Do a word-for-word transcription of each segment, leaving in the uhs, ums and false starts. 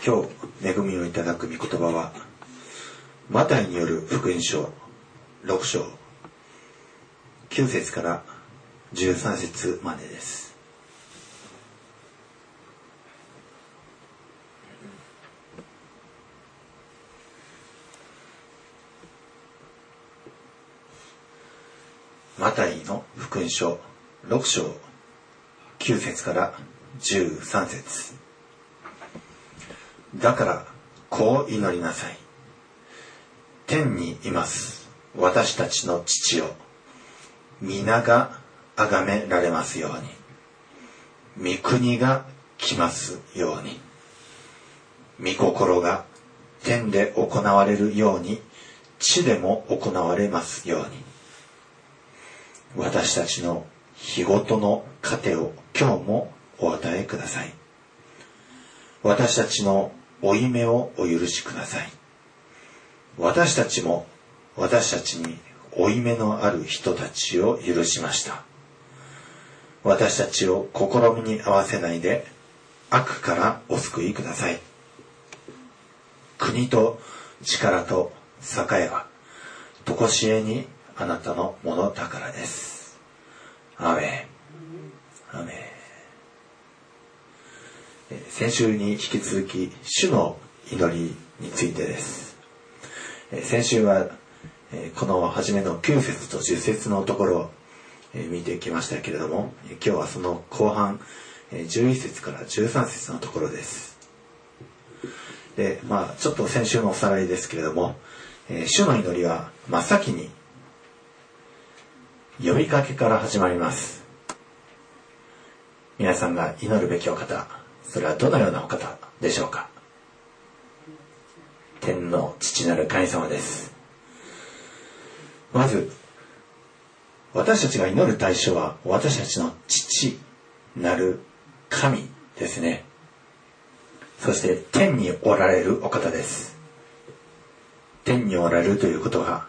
今日恵みをいただく御言葉はマタイによる福音書ろく章きゅう節からじゅうさん節までです。マタイの福音書ろく章きゅう節からじゅうさん節。だからこう祈りなさい。天にいます私たちの父よ、皆が崇められますように、御国が来ますように、御心が天で行われるように地でも行われますように。私たちの日ごとの糧を今日もお与えください。私たちの負い目をお許しください。私たちも私たちに負い目のある人たちを許しました。私たちを試みに合わせないで悪からお救いください。国と力と栄はとこしえにあなたのものだからです。アーメン。アーメン。先週に引き続き主の祈りについてです。先週はこの初めのきゅう節とじゅう節のところを見てきましたけれども、今日はその後半じゅういち節からじゅうさん節のところです。で、まあちょっと先週のおさらいですけれども、主の祈りは真っ先に呼びかけから始まります。皆さんが祈るべきお方、それはどのようなお方でしょうか。天の父なる神様です。まず私たちが祈る対象は私たちの父なる神ですね。そして天におられるお方です。天におられるということは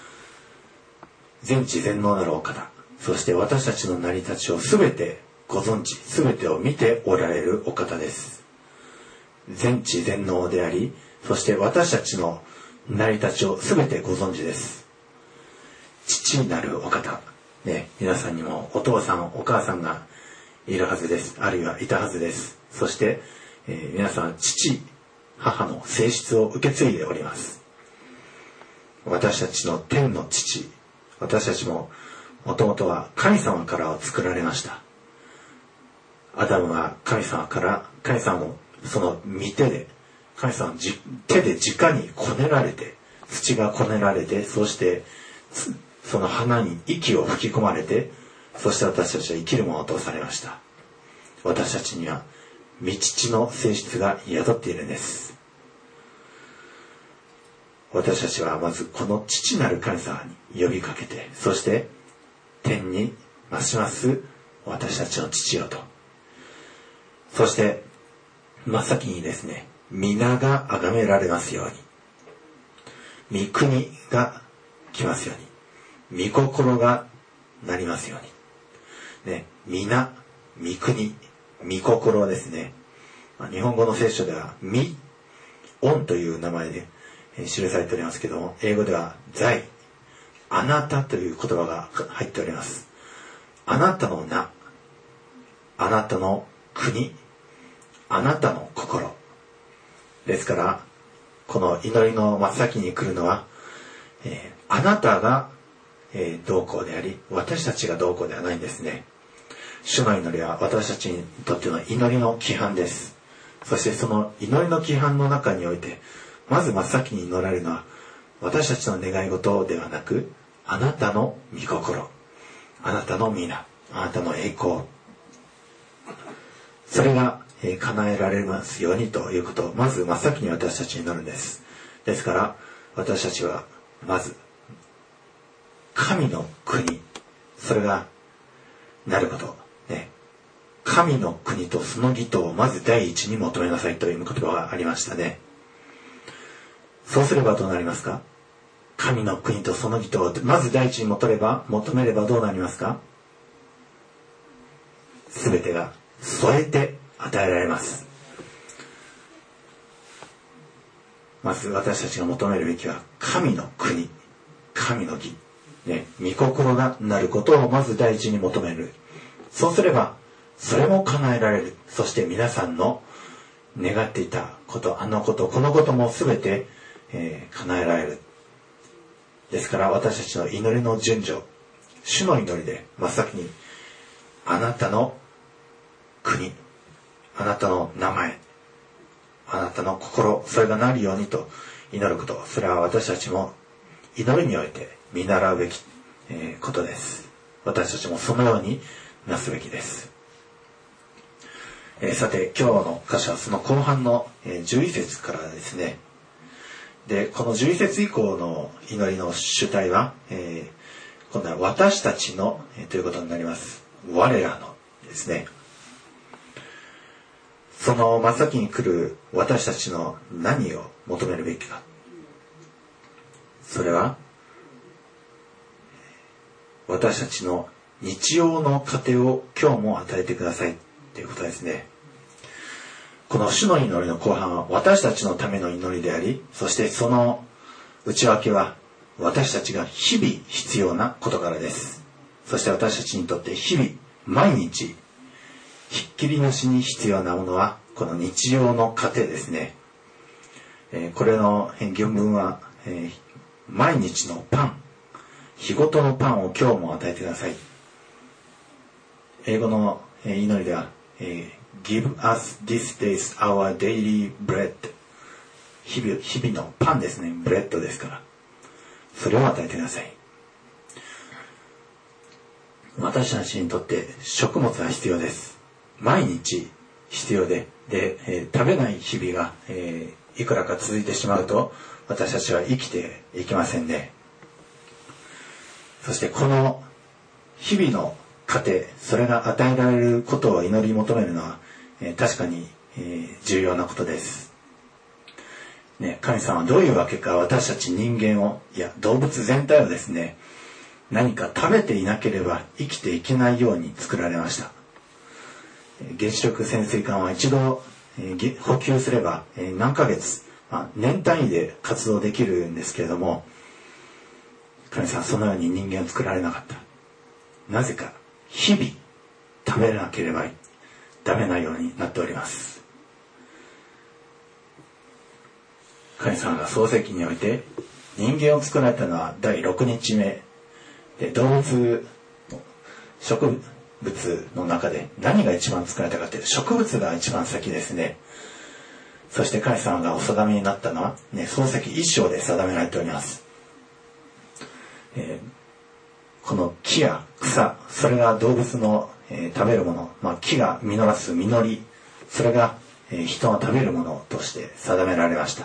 全知全能なるお方、そして私たちの成り立ちをすべてご存知、すべてを見ておられるお方です。全知全能であり、そして私たちの成り立ちをすべてご存知です。父なるお方、ね、皆さんにもお父さんお母さんがいるはずです。あるいはいたはずです。そして、えー、皆さん父母の性質を受け継いでおります。私たちの天の父、私たちももともとは神様から作られました。アダムは神様から神様のその御手で神様の手で直にこねられて、土がこねられて、そしてその花に息を吹き込まれて、そして私たちは生きるものとされました。私たちには御父の性質が宿っているんです。私たちはまずこの父なる神様に呼びかけて、そして天にますます私たちの父よと、そして真っ先にですね、皆が崇められますように、御国が来ますように、御心がなりますように、ね、皆、御国、御心ですね。日本語の聖書では御恩という名前で記されておりますけども、英語では在、あなたという言葉が入っております。あなたの名、あなたの国、あなたの心ですから、この祈りの真っ先に来るのは、えー、あなたが、えー、どうこうであり、私たちがどうこうではないんですね。主の祈りは私たちにとっての祈りの規範です。そしてその祈りの規範の中において、まず真っ先に祈られるのは私たちの願い事ではなく、あなたの御心、あなたの皆、あなたの栄光、それが、えー、叶えられますようにということをまず真っ先に私たちに祈るんです。ですから私たちはまず神の国、それがなること、ね、神の国とその義とをまず第一に求めなさいという言葉がありましたね。そうすればどうなりますか。神の国とその義とをまず第一に求めれば求めればどうなりますか。すべてが添えて与えられます。 まず私たちが求めるべきは神の国、神の義、ね、御心がなることをまず第一に求める。そうすればそれも叶えられる。そして皆さんの願っていたこと、あのこと、このことも全て、えー、叶えられる。ですから私たちの祈りの順序、主の祈りで真っ先にあなたの国、あなたの名前、あなたの心、それがなるようにと祈ること、それは私たちも祈りにおいて見習うべき、えー、ことです。私たちもそのようになすべきです。えー、さて今日の箇所はその後半の、えー、じゅうい節からですね。でこのじゅうい節以降の祈りの主体は、えー、今度は私たちの、えー、ということになります。我らのですね。その真っ先に来る私たちの何を求めるべきか。それは私たちの日曜の糧を今日も与えてくださいということですね。この主の祈りの後半は私たちのための祈りであり、そしてその内訳は私たちが日々必要な事柄です。そして私たちにとって日々毎日ひっきりなしに必要なものはこの日曜の糧ですね。えー、これの原文は、えー、毎日のパン、日ごとのパンを今日も与えてください。英語の祈りでは、えー、Give us this day our daily bread。 日々、日々のパンですね。ブレッドですから。それを与えてください。私たちにとって食物は必要です。毎日必要で、で、えー、食べない日々が、えー、いくらか続いてしまうと私たちは生きていけませんね。そしてこの日々の糧、それが与えられることを祈り求めるのは、えー、確かに、えー、重要なことです。ね、神様はどういうわけか私たち人間を、いや動物全体をですね、何か食べていなければ生きていけないように作られました。原子力潜水艦は一度、えー、補給すれば、えー、何ヶ月、まあ、年単位で活動できるんですけれども、神様はそのように人間を作られなかった。なぜか日々食べなければダメなようになっております。神様が創世記において人間を作られたのはだいろくにちめで、動物、植物の中で何が一番作られたかというと植物が一番先ですね。そして神様がお定めになったのは、ね、創世記一章で定められております。えー、この木や草、それが動物の、えー、食べるもの、まあ、木が実らす実り、それが、えー、人の食べるものとして定められました。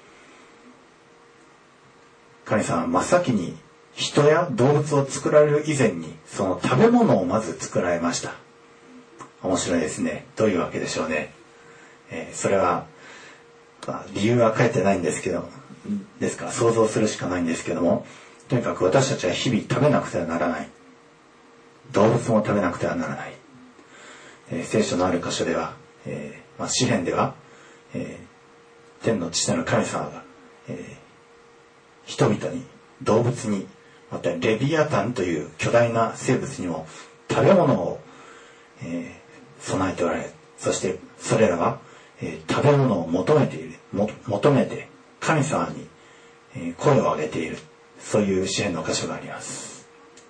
神様は真っ先に人や動物を作られる以前にその食べ物をまず作られました。面白いですね。どういうわけでしょうね。えー、それは、まあ、理由は書いてないんですけど、ですから想像するしかないんですけども、とにかく私たちは日々食べなくてはならない。動物も食べなくてはならない。えー、聖書のある箇所では、えーまあ、詩篇では、えー、天の父なる神様が、えー、人々に、動物に、またレビアタンという巨大な生物にも食べ物を、えー、備えておられる。そしてそれらは、えー、食べ物を求めている。も求めて神様に、えー、声を上げている。そういう詩篇の箇所があります。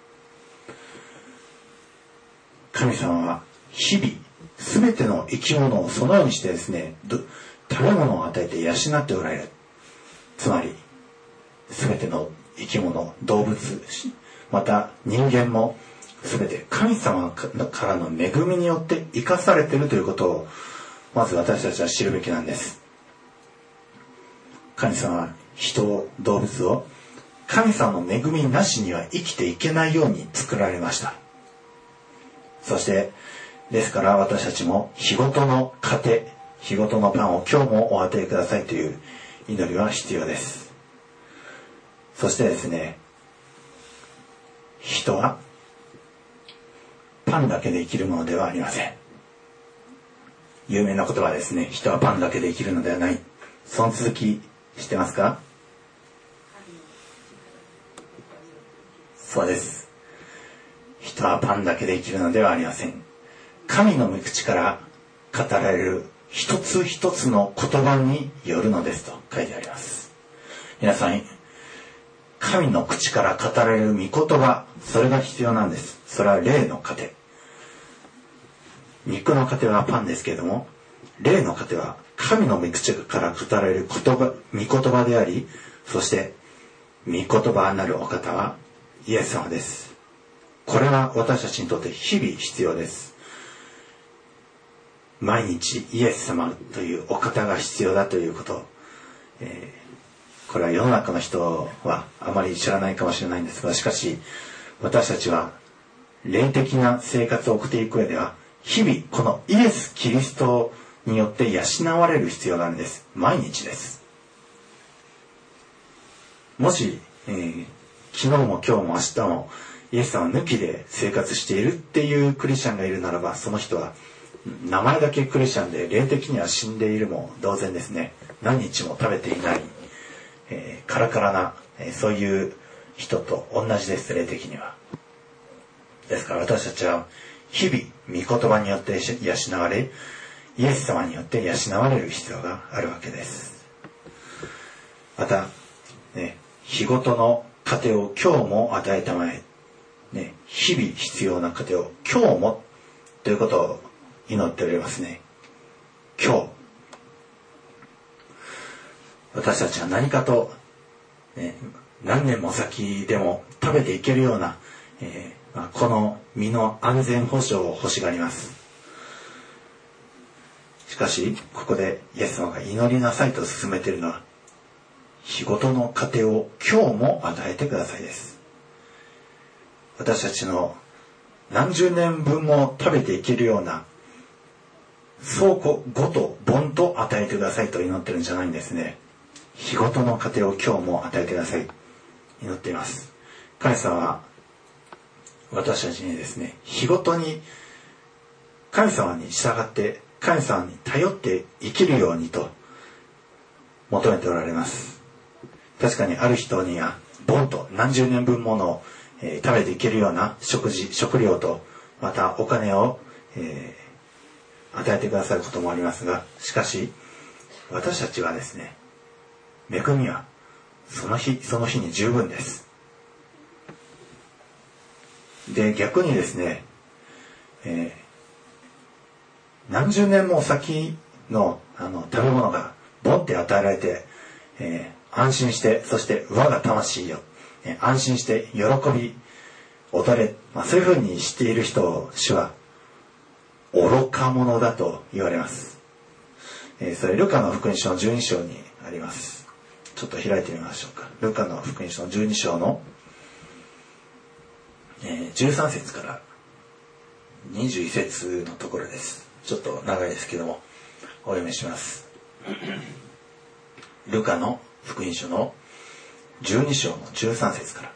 神様は日々すべての生き物をそのようにしてですね、食べ物を与えて養っておられる。つまりすべての生き物、動物、また人間もすべて神様からの恵みによって生かされているということをまず私たちは知るべきなんです。神様は人を、動物を神様の恵みなしには生きていけないように作られました。そしてですから私たちも日ごとの糧、日ごとのパンを今日もお与えくださいという祈りは必要です。そしてですね、人はパンだけで生きるものではありません。有名な言葉ですね。人はパンだけで生きるのではない。その続き知ってますか？そうです。人はパンだけで生きるのではありません。神の御口から語られる一つ一つの言葉によるのですと書いてあります。皆さん、神の口から語られる御言葉、それが必要なんです。それは霊の糧。肉の糧はパンですけれども、霊の糧は神の御口から語られる言葉、御言葉であり、そして御言葉なるお方はイエス様です。これは私たちにとって日々必要です。毎日イエス様というお方が必要だということ、えー、これは世の中の人はあまり知らないかもしれないんですが、しかし私たちは霊的な生活を送っていく上では日々このイエス・キリストによって養われる必要があるんです。毎日です。もし、えー、昨日も今日も明日もイエス様抜きで生活しているっていうクリスチャンがいるならば、その人は名前だけクリスチャンで霊的には死んでいるも同然ですね。何日も食べていない、えー、カラカラな、えー、そういう人と同じです。霊的には。ですから私たちは日々御言葉によって養われ、イエス様によって養われる必要があるわけです。また、ね、日ごとの糧を今日も与えたまえ、ね、日々必要な糧を今日もということを祈っておりますね。今日私たちは何かと、ね、何年も先でも食べていけるような、えーまあ、この身の安全保障を欲しがります。しかしここでイエス様が祈りなさいと勧めているのは、日ごとの糧を今日も与えてくださいです。私たちの何十年分も食べていけるような倉庫ごとボンと与えてくださいと祈ってるんじゃないんですね。日ごとの糧を今日も与えてください、祈っています。神様は私たちにですね、日ごとに神様に従って神様に頼って生きるようにと求めておられます。確かにある人にはボンと何十年分もの、えー、食べていけるような食事食料とまたお金を、えー、与えてくださることもありますが、しかし私たちはですね、恵みはその日その日に十分です。で逆にですね、えー、何十年も先 の, あの食べ物がボンって与えられて、えー、安心して、そして我が魂よ、えー、安心して喜び踊れ、まあ、そういうふうにしている人を主は愚か者だと言われます。えー、それルカの福音書のじゅうに章にあります。ちょっと開いてみましょうか。ルカの福音書のじゅうに章の、えー、じゅうさん節からにじゅういち節のところです。ちょっと長いですけどもお読みします。ルカの福音書のじゅうに章のじゅうさん節から。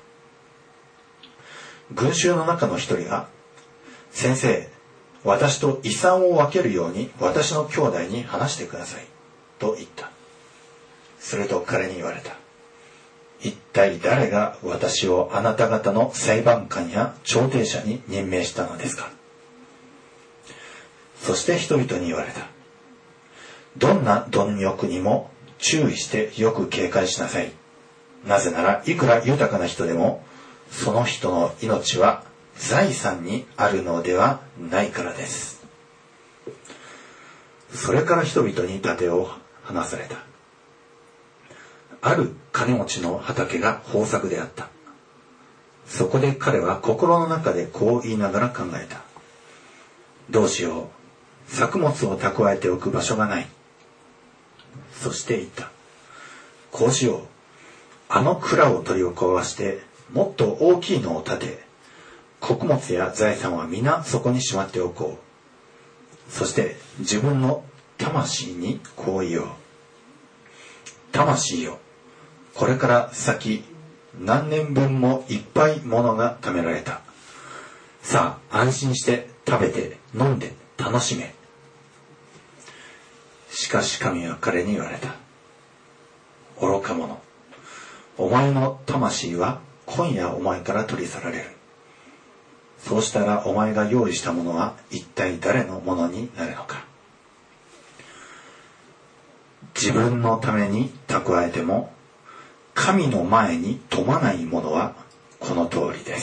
群衆の中の一人が、先生、私と遺産を分けるように私の兄弟に話してくださいと言った。すると彼に言われた。一体誰が私をあなた方の裁判官や調停者に任命したのですか。そして人々に言われた。どんな貪欲にも注意してよく警戒しなさい。なぜならいくら豊かな人でもその人の命は財産にあるのではないからです。それから人々に盾を話された。ある金持ちの畑が豊作であった。そこで彼は心の中でこう言いながら考えた。どうしよう。作物を蓄えておく場所がない。そして言った。こうしよう。あの蔵を取り壊してもっと大きいのを建て、穀物や財産は皆そこにしまっておこう。そして自分の魂にこう言おう。魂よ、これから先何年分もいっぱい物が貯められた。さあ安心して食べて飲んで楽しめ。しかし神は彼に言われた。愚お前の魂は今夜お前から取り去られる。そうしたらお前が用意したものは一体誰のものになるのか。自分のために蓄えても神の前に富まないものはこの通りです。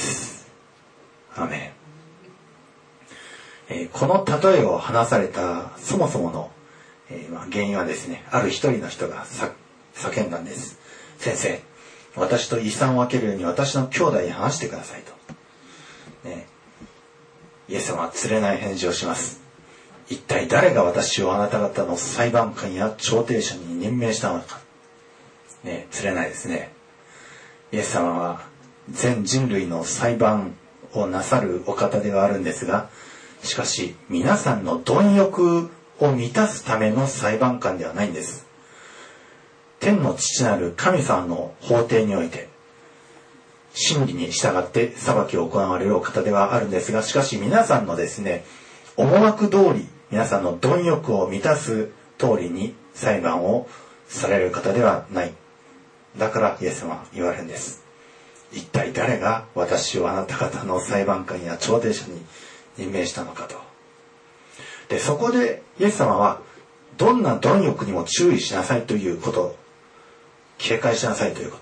アメン。えー、この例えを話されたそもそもの、えーまあ、原因はですね、ある一人の人がさ叫んだんです。先生、私と遺産を分けるように私の兄弟に話してくださいと、ね、イエス様はつれない返事をします。一体誰が私をあなた方の裁判官や調停者に任命したのか、ね、つれないですね。イエス様は全人類の裁判をなさるお方ではあるんですが、しかし皆さんの貪欲を満たすための裁判官ではないんです。天の父なる神様の法廷において真理に従って裁きを行われるお方ではあるんですが、しかし皆さんのですね、思惑通り、皆さんの貪欲を満たす通りに裁判をされる方ではない。だからイエス様は言われるんです。一体誰が私をあなた方の裁判官や調停者に任命したのかと。で、そこでイエス様はどんな貪欲にも注意しなさいということ、警戒しなさいということ。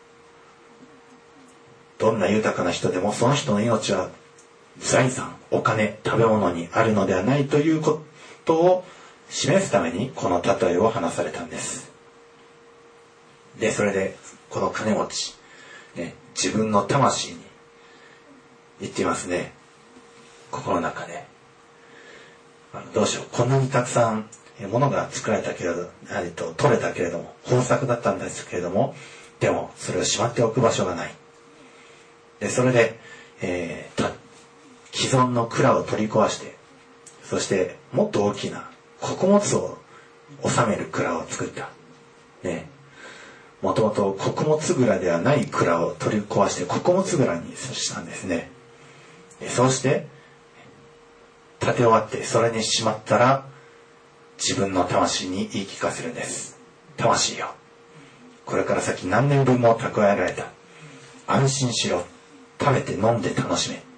どんな豊かな人でもその人の命は財産、お金、食べ物にあるのではないということを示すためにこの例えを話されたんです。で、それでこの金持ち、ね、自分の魂に言っていますね。心の中で、あのどうしよう、こんなにたくさん物が作られたけれど、えっと、取れたけれども、豊作だったんですけれども、でもそれをしまっておく場所がない。で、それで、えー、た既存の蔵を取り壊して、そしてもっと大きな穀物を収める蔵を作った。ね、もともと穀物蔵ではない蔵を取り壊して穀物蔵にしたんですね。で、そうして建て終わってそれにしまったら、自分の魂に言い聞かせるんです。魂よ、これから先何年分も蓄えられた。安心しろ。食べて飲んで楽しめ。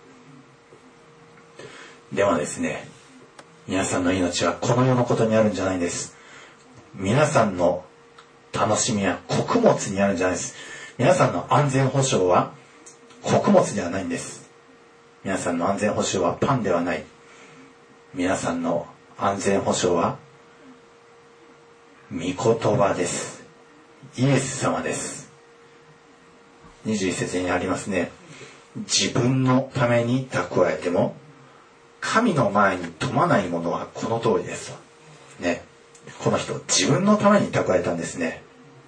でもですね、皆さんの命はこの世のことにあるんじゃないんです。皆さんの楽しみは穀物にあるんじゃないです。皆さんの安全保障は穀物ではないんです。皆さんの安全保障はパンではない。皆さんの安全保障は御言葉です。イエス様です。にじゅういち節にありますね。自分のために蓄えても神の前に富まないものはこの通りですと。ね、この人自分のために蓄えたんですね。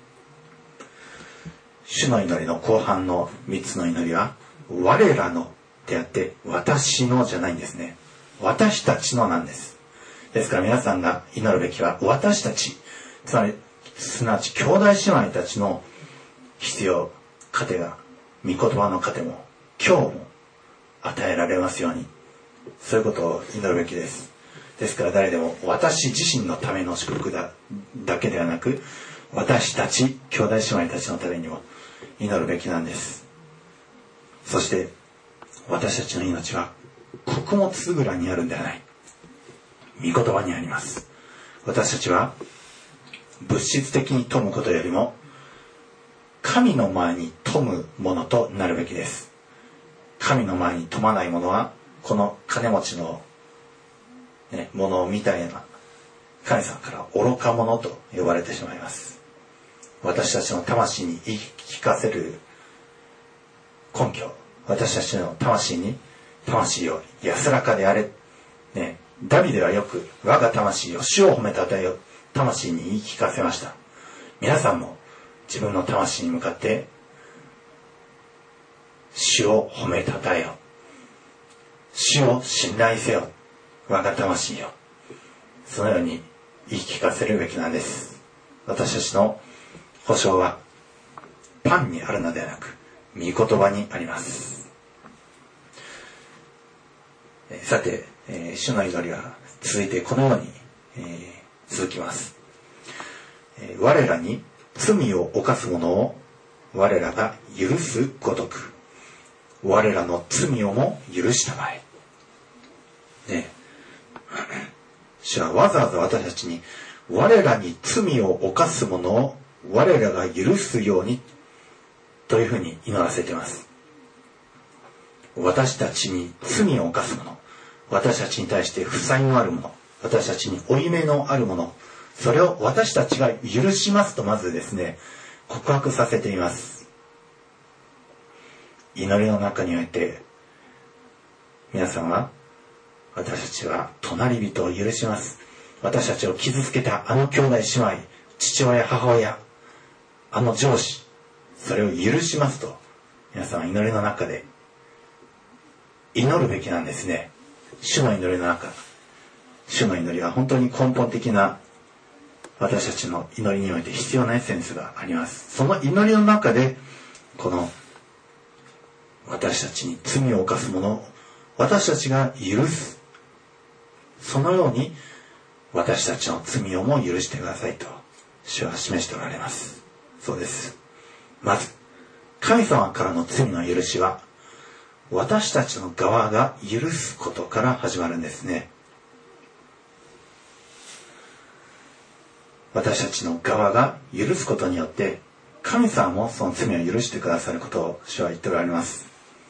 主の祈りの後半のみっつの祈りは我らのであって私のじゃないんですね。私たちのなんです。ですから皆さんが祈るべきは私たち、つまりすなわち兄弟姉妹たちの必要、糧が御言葉の糧も今日も与えられますように、そういうことを祈るべきです。ですから誰でも私自身のための祝福だだけではなく、私たち兄弟姉妹たちのためにも祈るべきなんです。そして私たちの命は穀物蔵にあるんではない、御言葉にあります。私たちは物質的に富むことよりも神の前に富むものとなるべきです。神の前に富まないものはこの金持ちの、ね、ものみたいな神様から愚か者と呼ばれてしまいます。私たちの魂に言い聞かせる根拠、私たちの魂に魂よ安らかであれ、ね、ダビデはよく我が魂よ主を褒めたたえよ魂に言い聞かせました。皆さんも自分の魂に向かって主を褒めたたえよ、主を信頼せよ、我が魂よ、そのように言い聞かせるべきなんです。私たちの保証はパンにあるのではなく御言葉にあります。さて、えー、主の祈りは続いてこのように、えー、続きます。えー、我らに罪を犯す者を我らが許すごとく、我らの罪をも許したまえ。ね、主はわざわざ私たちに、我らに罪を犯す者を我らが許すようにというふうに祈らせています。私たちに罪を犯す者、私たちに対して負債のある者、私たちに負い目のある者、それを私たちが許しますとまずですね、告白させています。祈りの中において、皆さんは、私たちは隣人を許します。私たちを傷つけたあの兄弟姉妹、父親母親、あの上司、それを許しますと、皆さんは祈りの中で祈るべきなんですね。主の祈りの中、主の祈りは本当に根本的な私たちの祈りにおいて必要なエッセンスがあります。その祈りの中で、この私たちに罪を犯す者を私たちが許す、そのように私たちの罪をも許してくださいと主は示しておられます。そうです。まず神様からの罪の許しは私たちの側が許すことから始まるんですね。私たちの側が許すことによって神様もその罪を許してくださることを主は言っておられます。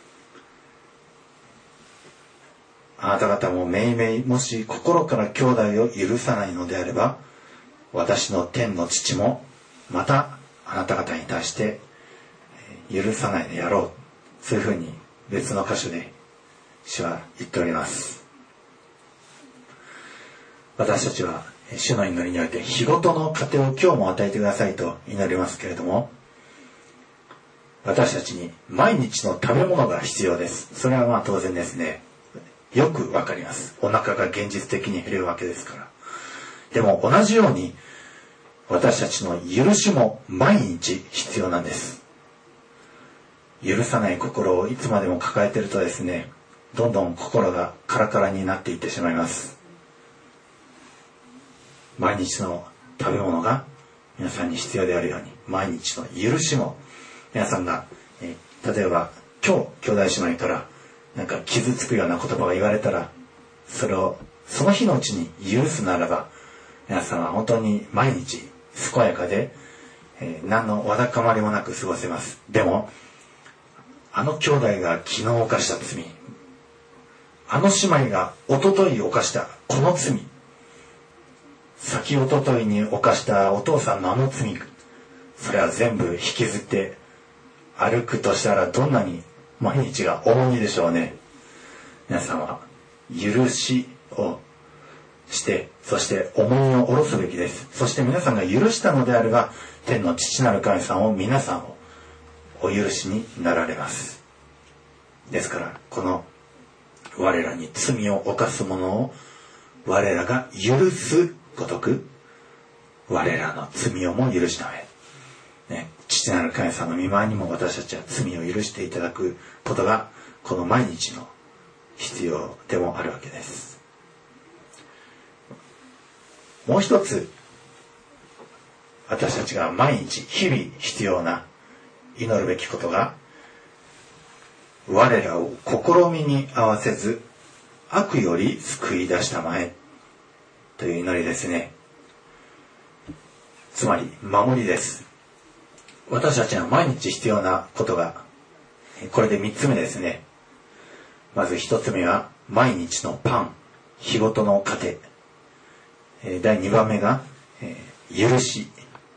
あなた方もめいめいもし心から兄弟を許さないのであれば、私の天の父もまたあなた方に対して許さないでやろう。そういうふうに別の箇所で主は言っております。私たちは主の祈りにおいて日ごとの糧を今日も与えてくださいと祈りますけれども、私たちに毎日の食べ物が必要です。それはまあ当然ですね。よくわかります。お腹が現実的に減るわけですから。でも同じように私たちの許しも毎日必要なんです。許さない心をいつまでも抱えているとですね、どんどん心がカラカラになっていってしまいます。毎日の食べ物が皆さんに必要であるように、毎日の許しも皆さんが、えー、例えば今日兄弟姉妹からなんか傷つくような言葉が言われたら、それをその日のうちに許すならば、皆さんは本当に毎日健やかで、えー、何のわだかまりもなく過ごせます。でもあの兄弟が昨日犯した罪、あの姉妹が一昨日犯したこの罪、先一昨日に犯したお父さんのあの罪、それは全部引きずって歩くとしたらどんなに毎日が重荷でしょうね。皆さんは許しをして、そして重荷を下ろすべきです。そして皆さんが許したのであれば、天の父なる神様を皆さんをお許しになられます。ですからこの我らに罪を犯す者を我らが許すごとく、我らの罪をも許したまえ、ね、父なる神様の御前にも私たちは罪を許していただくことがこの毎日の必要でもあるわけです。もう一つ私たちが毎日日々必要な祈るべきことが、我らを試みに合わせず悪より救い出したまえという祈りですね。つまり守りです。私たちは毎日必要なことがこれで三つ目ですね。まず一つ目は毎日のパン、日ごとの糧。第二番目が許し。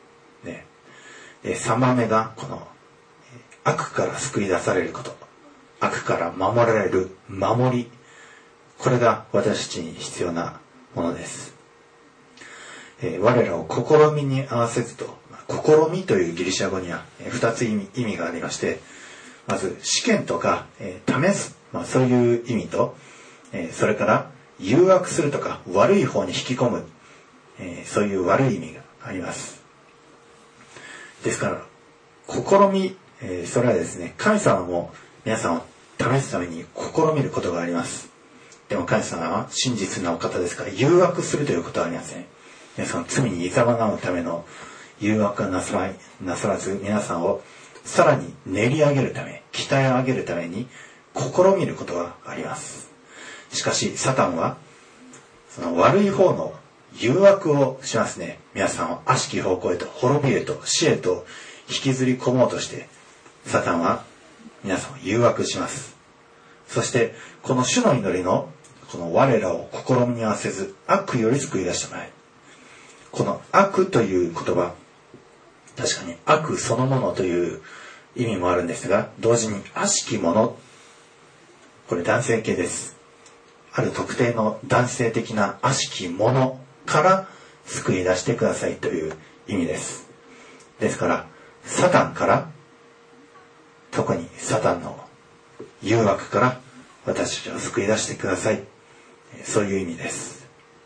三番目がこの悪から救い出されること。悪から守られる守り。これが私たちに必要なものです。我らを試みに合わせずと、試みというギリシャ語には二つ意味、意味がありまして、まず試験とか、えー、試す、まあ、そういう意味と、えー、それから誘惑するとか悪い方に引き込む、えー、そういう悪い意味があります。ですから試み、えー、それはですね、神様も皆さんを試すために試みることがあります。でも神様は真実なお方ですから誘惑するということはありません。皆さん罪にいざまなうための誘惑はなさらなさらず、皆さんをさらに練り上げるため、鍛え上げるために試みることがあります。しかしサタンはその悪い方の誘惑をしますね。皆さんを悪しき方向へと、滅びへと、死へと引きずり込もうとして、サタンは皆さんを誘惑します。そしてこの主の祈りのこの我らを試みに合わせず悪より救い出してもらえる。この悪という言葉、確かに悪そのものという意味もあるんですが、同時に悪しきもの、これ男性形です。ある特定の男性的な悪しきものから救い出してくださいという意味です。ですからサタンから、特にサタンの誘惑から私たちを救い出してください、そういう意味です。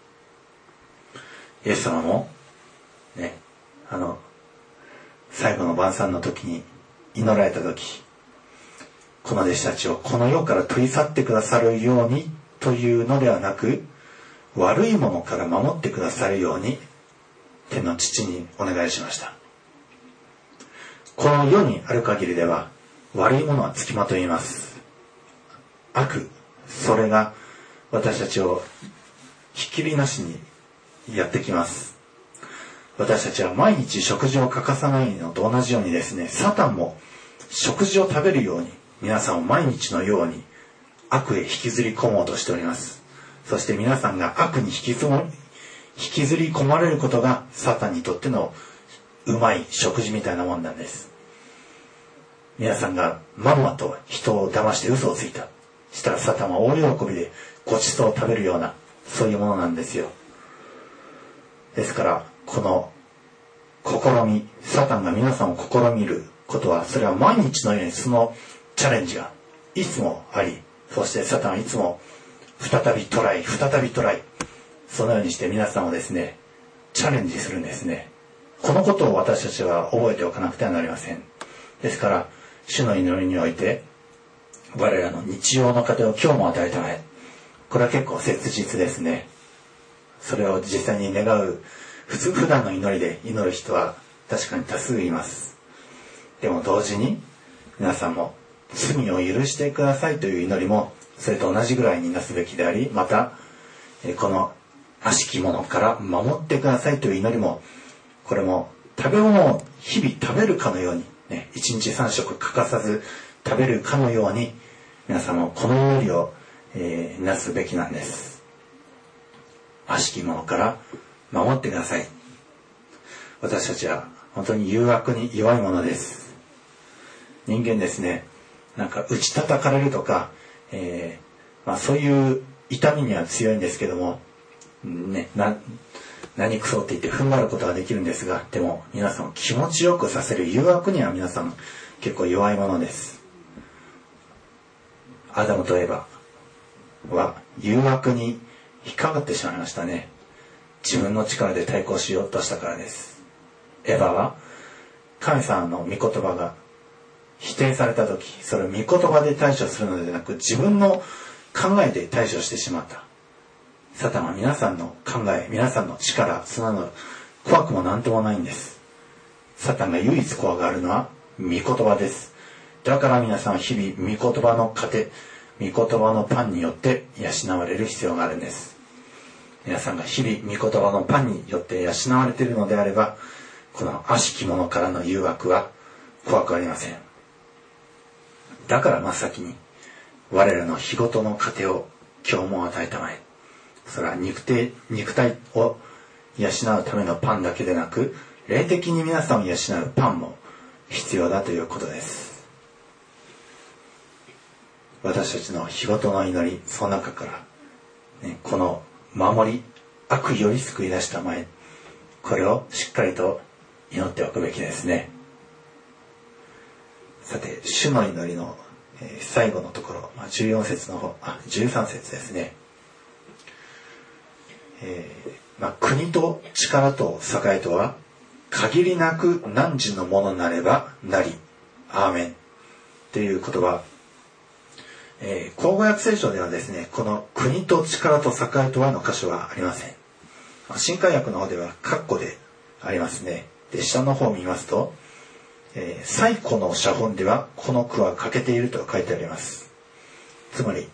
イエス様もね、あの最後の晩餐の時に祈られた時、この弟子たちをこの世から取り去ってくださるようにというのではなく、悪いものから守ってくださるように天の父にお願いしました。この世にある限りでは悪いものはつきまといます。悪、それが私たちをひっきりなしにやってきます。私たちは毎日食事を欠かさないのと同じようにですね、サタンも食事を食べるように皆さんを毎日のように悪へ引きずり込もうとしております。そして皆さんが悪に引きずも引きずり込まれることがサタンにとってのうまい食事みたいなもんなんです。皆さんがまんまと人を騙して嘘をついた、したらサタンは大喜びでごちそうを食べるような、そういうものなんですよ。ですからこの試み、サタンが皆さんを試みることは、それは毎日のようにそのチャレンジがいつもあり、そしてサタンはいつも再びトライ、再びトライ、そのようにして皆さんをですね、チャレンジするんですね。このことを私たちは覚えておかなくてはなりません。ですから主の祈りにおいて、我らの日常の糧を今日も与えたまえ、これは結構切実ですね。それを実際に願う、普通普段の祈りで祈る人は確かに多数います。でも同時に皆さんも罪を許してくださいという祈りもそれと同じぐらいになすべきであり、またこの悪しきものから守ってくださいという祈りも、これも食べ物を日々食べるかのように、ね、いちにちさん食欠かさず食べるかのように、皆さんもこの祈りを、えー、なすべきなんです。悪しきものから守ってください。私たちは本当に誘惑に弱いものです。人間ですね、なんか打ち叩かれるとか、えーまあ、そういう痛みには強いんですけども、ね、な何クソって言って踏ん張ることができるんですが、でも皆さんを気持ちよくさせる誘惑には皆さん結構弱いものです。アダムとエバは誘惑に引っかかってしまいましたね。自分の力で対抗しようとしたからです。エバは神様の御言葉が否定された時、それを御言葉で対処するのではなく、自分の考えで対処してしまった。サタンは皆さんの考え、皆さんの力、そんなの怖くもなんともないんです。サタンが唯一怖がるのは御言葉です。だから皆さんは日々御言葉の糧、御言葉のパンによって養われる必要があるんです。皆さんが日々御言葉のパンによって養われているのであれば、この悪しき者からの誘惑は怖くありません。だから真っ先に我らの日ごとの糧を今日も与えたまえ。それは肉体、肉体を養うためのパンだけでなく、霊的に皆さんを養うパンも必要だということです。私たちの日ごとの祈り、その中から、ね、この守り、悪より救い出したまえ、これをしっかりと祈っておくべきですね。さて、主の祈りの、えー、最後のところ、まあ、じゅうよん節の方、あ、じゅうさん節ですね。えーまあ、国と力と栄とは限りなく汝のものなればなり、アーメンという言葉、えー、口語訳聖書ではですね、この国と力と栄とはの箇所はありません。新海訳の方では括弧でありますね。で、下の方を見ますと、 えー、最古の写本ではこの句は欠けていると書いてあります。つまり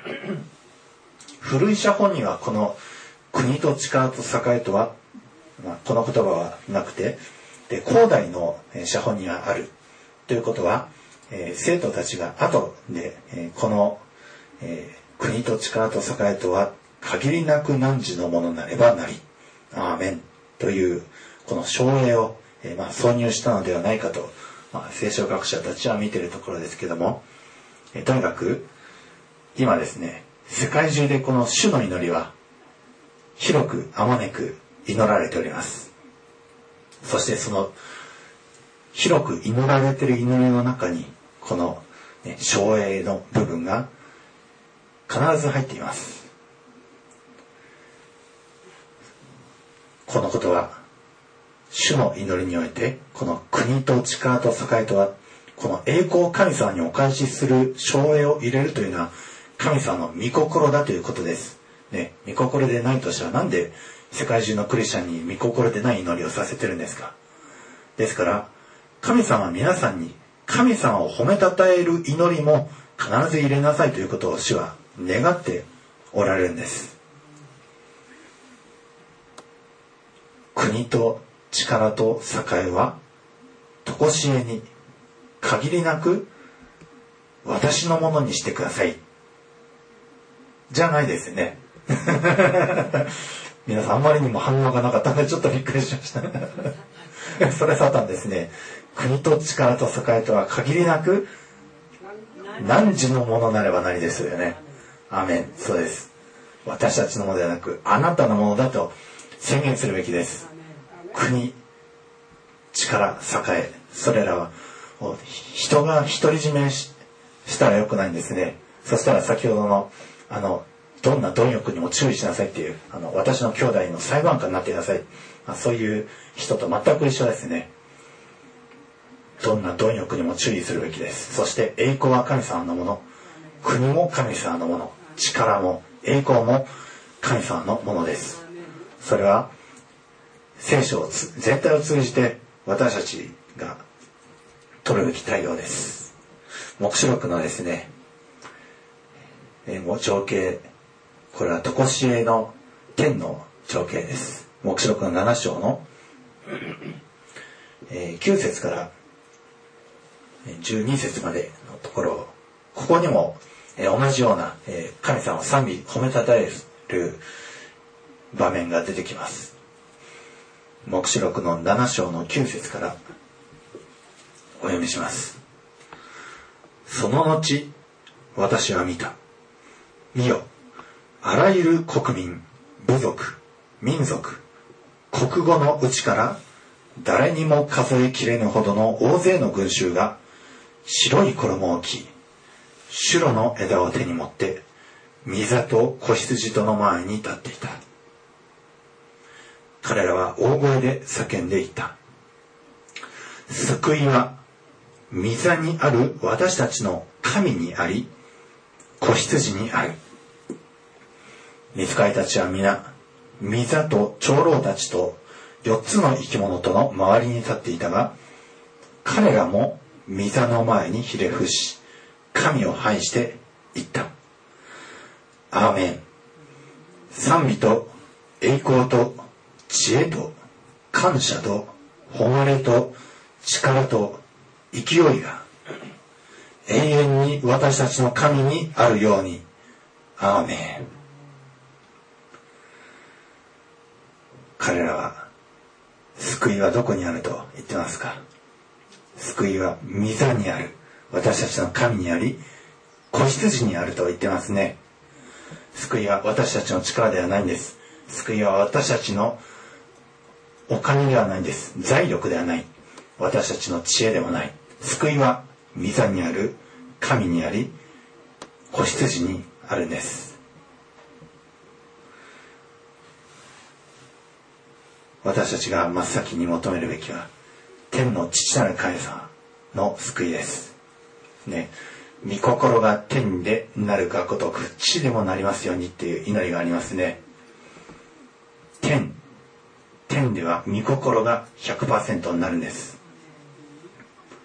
古い写本にはこの国と力と栄とは、まあ、この言葉はなくて、で後代の写本にはあるということは、えー、生徒たちが後で、えー、この、えー、国と力と栄とは限りなく汝のものなればなりアーメンというこの証明を、えーまあ、挿入したのではないかと、まあ、聖書学者たちは見ているところですけども、えー、とにかく今ですね、世界中でこの主の祈りは広くあまねく祈られております。そしてその広く祈られている祈りの中にこの、ね、証明の部分が必ず入っています。このことは主の祈りにおいてこの国と力と栄とはこの栄光を神様にお返しする証明を入れるというのは神様の御心だということです、ね、御心でないとしたらなんで世界中のクリスチャンに御心でない祈りをさせてるんですか。ですから神様は皆さんに神様を褒めたたえる祈りも必ず入れなさいということを主は願っておられるんです。国と力と栄は常しえに限りなく私のものにしてくださいじゃないですね皆さんあんまりにも反応がなかったのでちょっとびっくりしましたそれサタンですね。国と力と栄とは限りなく汝のものなればなりですよね。アーメン。そうです。私たちのものではなくあなたのものだと宣言するべきです。国、力、栄、それらは人が独り占め し, したらよくないんですね。そしたら先ほどのあのどんな貪欲にも注意しなさいっていうあの私の兄弟の裁判官になってください、まあ、そういう人と全く一緒ですね。どんな貪欲にも注意するべきです。そして栄光は神様のもの、国も神様のもの、力も栄光も神様のものです。それは聖書をつ全体を通じて私たちが取るべき対応です。黙示録のですね、えー、情景、これは常しえの天の情景です。黙示録のなな章の、えー、きゅう節からじゅうに節までのところ、ここにも、えー、同じような、えー、神様を賛美褒めたたえる場面が出てきます。黙示録のなな章のきゅう節からお読みします。その後私は見た。見よ、あらゆる国民、部族、民族、国語のうちから誰にも数えきれぬほどの大勢の群衆が白い衣を着、シュロの枝を手に持って御座と子羊との前に立っていた。彼らは大声で叫んでいった。救いは御座にある私たちの神にあり、子羊にある。御使いたちは皆、御座と長老たちと四つの生き物との周りに立っていたが、彼らも御座の前にひれ伏し、神を拝して言った。アーメン。賛美と栄光と知恵と感謝と誉れと力と勢いが永遠に私たちの神にあるように。アーメン。彼らは救いはどこにあると言ってますか。救いは御座にある、私たちの神にあり、子羊にあると言ってますね。救いは私たちの力ではないんです。救いは私たちのお金ではないんです。財力ではない。私たちの知恵でもない。救いは御座にある、神にあり、子羊にあるんです。私たちが真っ先に求めるべきは天の父なる神様の救いですね。御心が天でなるがごとく地でもなりますようにっていう祈りがありますね。天天では御心が ひゃくパーセント になるんです。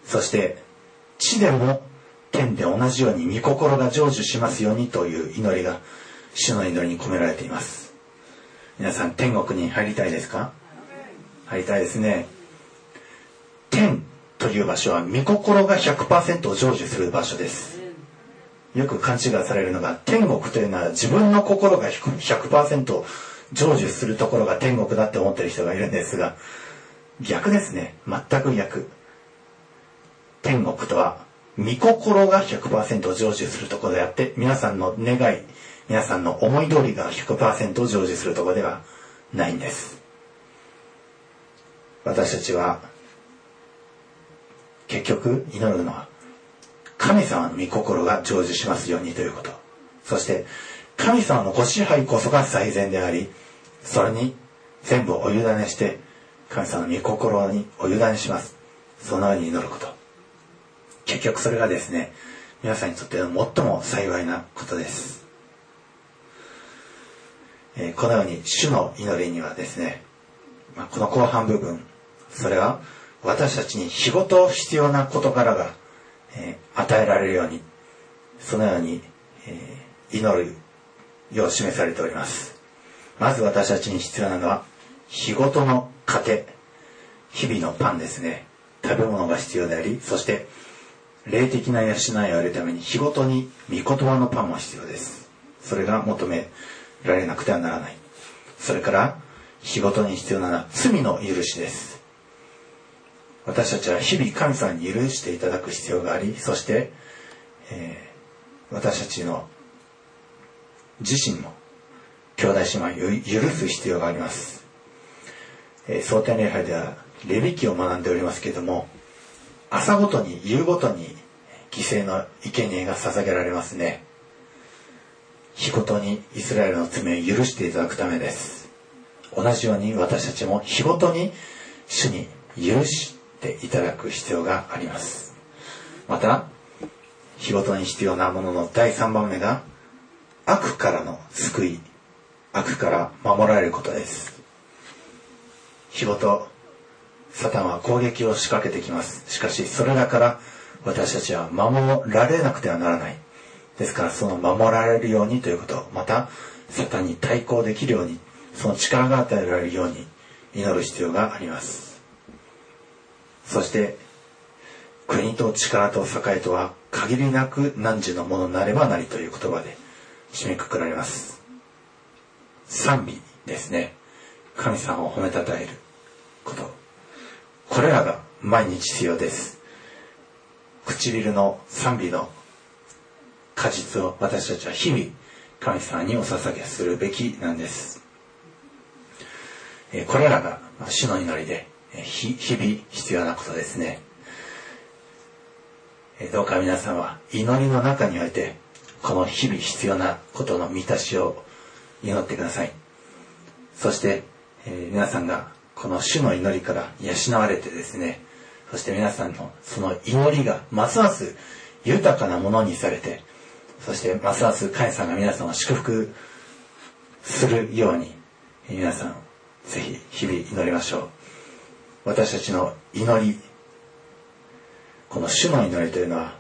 そして地でも天で同じように御心が成就しますようにという祈りが主の祈りに込められています。皆さん天国に入りたいですか？入りたいですね。天という場所は御心が ひゃくパーセント 成就する場所です。よく勘違いされるのが、天国というのは自分の心が ひゃくパーセント 成就するところが天国だって思っている人がいるんですが、逆ですね。全く逆。天国とは御心が ひゃくパーセント 成就するところであって、皆さんの願い、皆さんの思い通りが ひゃくパーセント 成就するところではないんです。私たちは結局祈るのは神様の御心が成就しますようにということ。そして神様のご支配こそが最善であり、それに全部お委ねして神様の御心にお委ねします。そのように祈ること。結局それがですね、皆さんにとっての最も幸いなことです。えー、このように主の祈りにはですね、まあ、この後半部分、それは私たちに日ごと必要な事柄が、えー、与えられるように、そのように、えー、祈るよう示されております。まず私たちに必要なのは日ごとの糧、日々のパンですね。食べ物が必要であり、そして霊的な養いを得るために日ごとに御言葉のパンも必要です。それが求められなくてはならない。それから日ごとに必要なのは罪の許しです。私たちは日々神様に許していただく必要があり、そして、えー、私たちの自身も兄弟姉妹を許す必要があります。えー、蒼天礼拝ではレビ記を学んでおりますけれども、朝ごとに夕ごとに犠牲の生贄が捧げられますね。日ごとにイスラエルの罪を許していただくためです。同じように私たちも日ごとに主に許していただく必要があります。また日ごとに必要なもののだいさんばんめが悪からの救い、悪から守られることです。日ごとサタンは攻撃を仕掛けてきます。しかしそれらから私たちは守られなくてはならない。ですからその守られるようにということ、またサタンに対抗できるように、その力が与えられるように祈る必要があります。そして国と力と栄とは限りなく汝のものになればなりという言葉で締めくくられます。賛美ですね。神様を褒めたたえること、これらが毎日必要です。唇の賛美の果実を私たちは日々神様にお捧げするべきなんです。これらが主の祈りで日々必要なことですね。どうか皆さんは祈りの中においてこの日々必要なことの満たしを祈ってください。そして、えー、皆さんがこの主の祈りから養われてですね、そして皆さんのその祈りがますます豊かなものにされて、そしてますます神様が皆さんを祝福するように、皆さんぜひ日々祈りましょう。私たちの祈り、この主の祈りというのは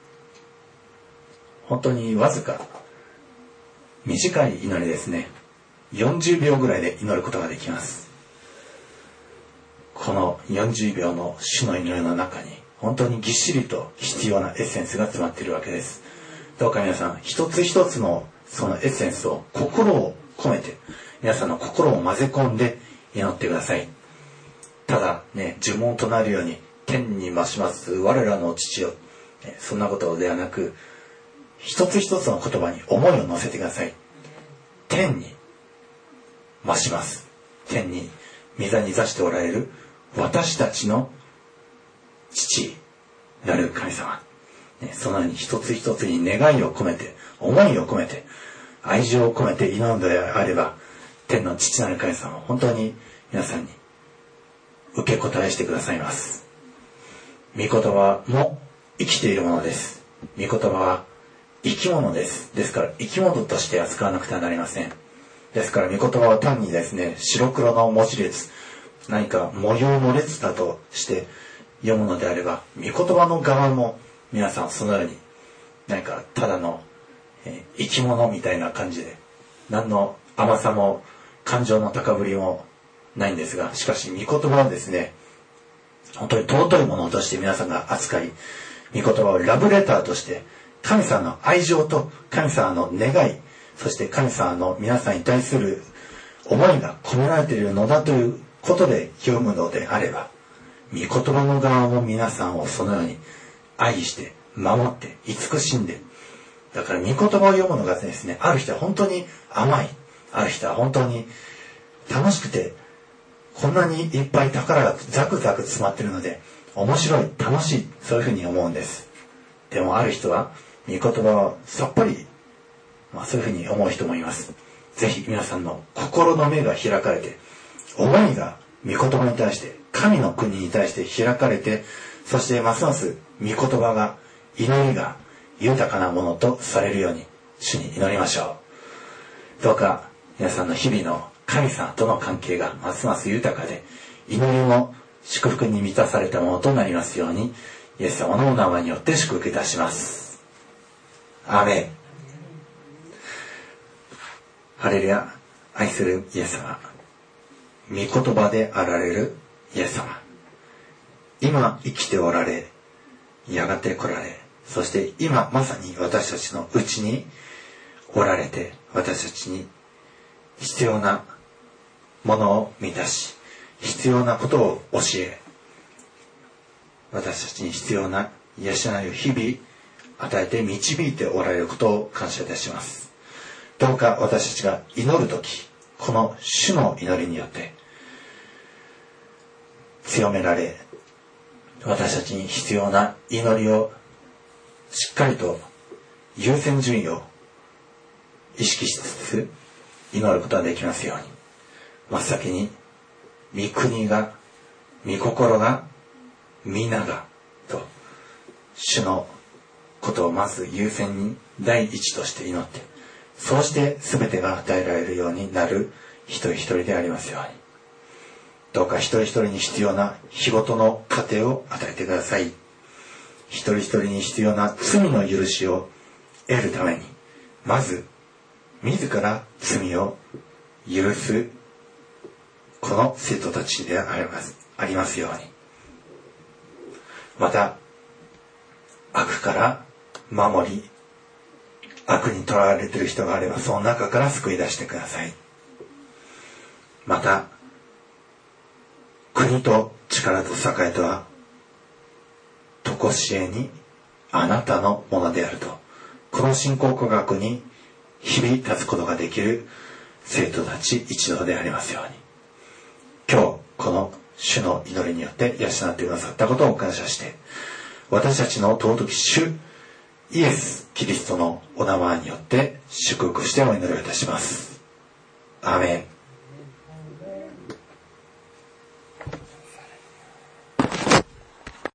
本当にわずか短い祈りですね。よんじゅうびょうぐらいで祈ることができます。このよんじゅうびょうの主の祈りの中に本当にぎっしりと必要なエッセンスが詰まっているわけです。どうか皆さん一つ一つのそのエッセンスを心を込めて、皆さんの心を混ぜ込んで祈ってください。ただね、呪文となるように天に増します我らの父よ、そんなことではなく、一つ一つの言葉に思いを乗せてください。天に増します。天に御座に座しておられる私たちの父なる神様、そのように一つ一つに願いを込めて、思いを込めて、愛情を込めて祈るのであれば、天の父なる神様は本当に皆さんに受け答えしてくださいます。御言葉も生きているものです。御言葉は生き物です。ですから生き物として扱わなくてはなりません。ですから御言葉は単にですね、白黒の文字列、何か模様の列だとして読むのであれば、御言葉の側も皆さんそのように、なんかただの、えー、生き物みたいな感じで、何の甘さも感情の高ぶりもないんですが、しかし御言葉はですね、本当に尊いものとして皆さんが扱い、御言葉をラブレターとして、神様の愛情と神様の願い、そして神様の皆さんに対する思いが込められているのだということで読むのであれば、御言葉の側も皆さんをそのように愛して守って慈しんで、だから御言葉を読むのがですね、ある人は本当に甘い、ある人は本当に楽しくて、こんなにいっぱい宝がザクザク詰まっているので面白い、楽しい、そういうふうに思うんです。でもある人は御言葉はさっぱり、まあそういうふうに思う人もいます。ぜひ皆さんの心の目が開かれて、思いが御言葉に対して、神の国に対して開かれて、そしてますます御言葉が、祈りが豊かなものとされるように主に祈りましょう。どうか皆さんの日々の神様との関係がますます豊かで、祈りも祝福に満たされたものとなりますように、イエス様のお名前によって祝福いたします。アーメン。ハレルヤ。愛するイエス様、御言葉であられるイエス様、今生きておられ、やがて来られ、そして今まさに私たちのうちにおられて、私たちに必要なものを満たし、必要なことを教え、私たちに必要な養いを日々与えて導いておられることを感謝いたします。どうか私たちが祈るとき、この主の祈りによって強められ、私たちに必要な祈りをしっかりと優先順位を意識しつつ祈ることができますように、真っ先に御国が、御心が、皆がと主のことをまず優先に第一として祈って、そうして全てが与えられるようになる一人一人でありますように、どうか一人一人に必要な日ごとの糧を与えてください。一人一人に必要な罪の許しを得るために、まず自ら罪を許すこの生徒たちであります、ありますように、また悪から守り、悪にとらわれている人があればその中から救い出してください。また国と力と栄とは常しえにあなたのものであると、この信仰告白に日々立つことができる生徒たち一同でありますように、今日この主の祈りによって養ってくださったことを感謝して、私たちの尊き主イエス・キリストのお名前によって祝福してお祈りをいたします。アーメン。